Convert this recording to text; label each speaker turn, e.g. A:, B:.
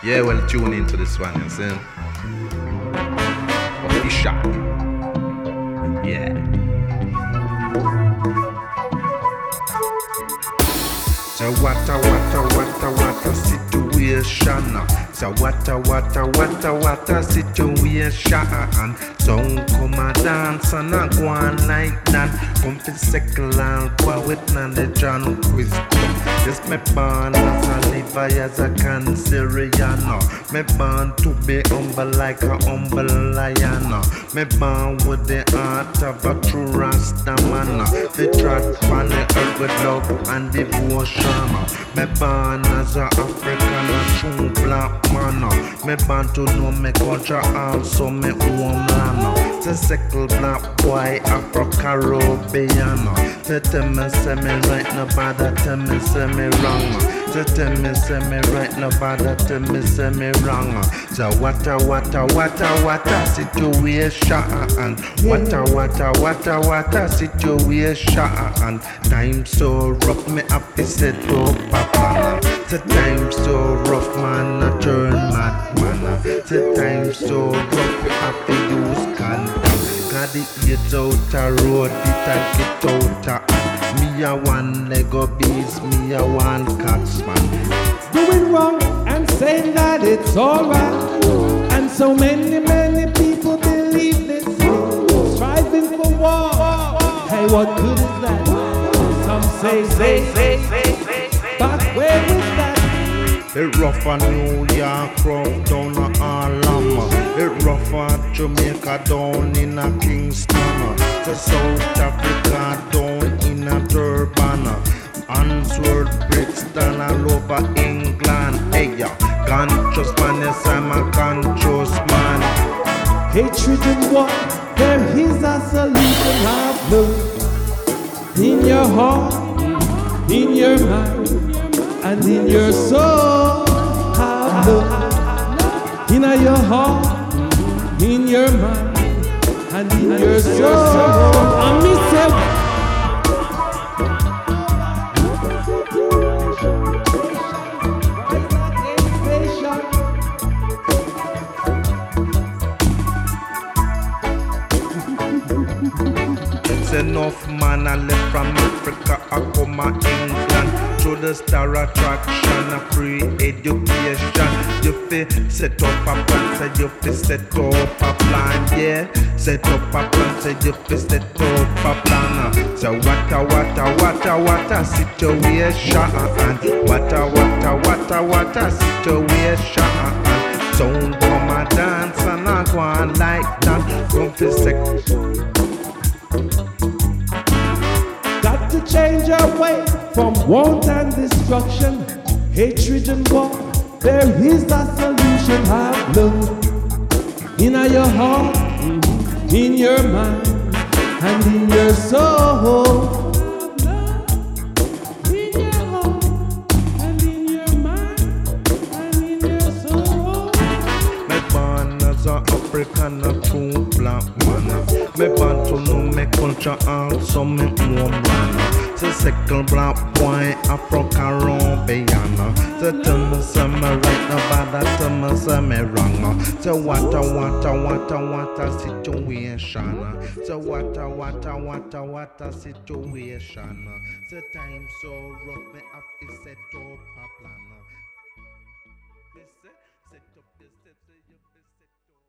A: Yeah, well, tune into this one, you see? Official. Yeah. So what a situation. So what a situation. Don't come a dance and a go on like that. Come fi settle and go with knowledge and wisdom. Yes, me born as a liver, as a cancerian. Me born to be humble like a humble lion. Me born with the heart of a true Rasta man. They trot on the earth with love and devotion. Me born as a African, a true black man. Me born to know me culture, also me homeland. The sickle black boy, Afro-Caribbean. They tell me say me right, nobody tell me say me wrong. They tell me say me right, nobody tell me say me wrong. So what a situation. What a situation. Time so rough, me happy said to Papa. The time so rough, man, I turn mad, man. The time so rough, me happy use condom. Got the hit out a road, it a get out a. Me a one Lego beast, me a one cats, man.
B: Doing wrong and saying that it's alright. And so many people believe this. Striving for war. Hey, what good is that? Some say, but where is that?
A: It rough on New York, rough down a Harlem. It rough on Jamaica, down in a Kingston. To South Africa, down in a Durban. Answorth, Brixton, all over England. Hey, yeah, conscious man, yes, I'm a conscious man.
B: Hatred and war, there is a solution. Have love in your heart, in your mind, and in your soul. Have love in your heart, in your mind, and in your soul. And me say,
A: enough man I left from Africa, I come to England. Through the star attraction, a free education. You fi set up a plan, say you fi set up a plan, yeah. Set up a plan, say you fi set up a plan. So what a situation. What a situation. Sound come a dance and I go on like that. Come fi set.
B: Got to change our way from want and destruction, hatred and war. There is a solution. Have love in your heart, in your mind, and in your soul. In your heart, and in your mind, and in your soul.
A: Me born as a African, a true black man. Me born to know me culture, also me homeland. The second black boy, Afro-Caribbean. The tell me say me right, nobody tell me say me wrong. So what a situation. So what a situation. The time so rough, me happy set up a plan. Me say, set up this, set up.